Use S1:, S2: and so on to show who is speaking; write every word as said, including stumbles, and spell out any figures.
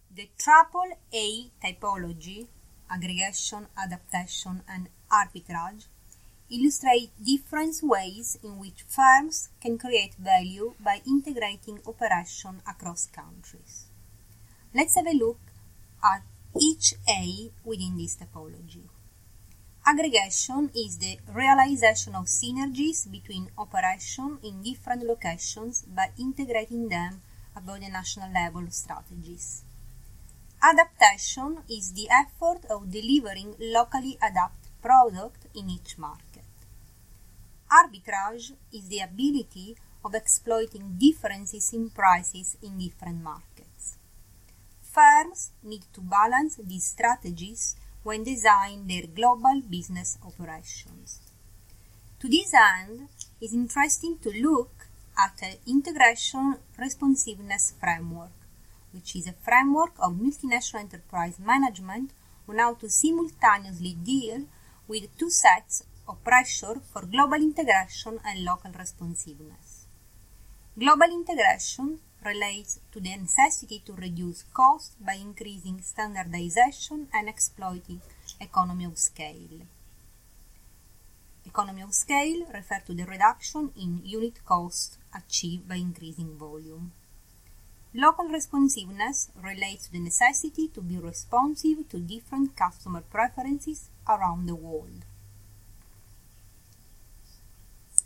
S1: The triple A typology, aggregation, adaptation, and arbitrage, illustrate different ways in which firms can create value by integrating operations across countries. Let's have a look at each A within this typology. Aggregation is the realization of synergies between operations in different locations by integrating them above the national level strategies. Adaptation is the effort of delivering locally adapted product in each market. Arbitrage is the ability of exploiting differences in prices in different markets. Firms need to balance these strategies when designing their global business operations. To this end, it is interesting to look at the Integration Responsiveness Framework, which is a framework of multinational enterprise management on how to simultaneously deal with two sets of pressure for global integration and local responsiveness. Global integration relates to the necessity to reduce costs by increasing standardization and exploiting economy of scale. Economy of scale refers to the reduction in unit cost achieved by increasing volume. Local responsiveness relates to the necessity to be responsive to different customer preferences around the world.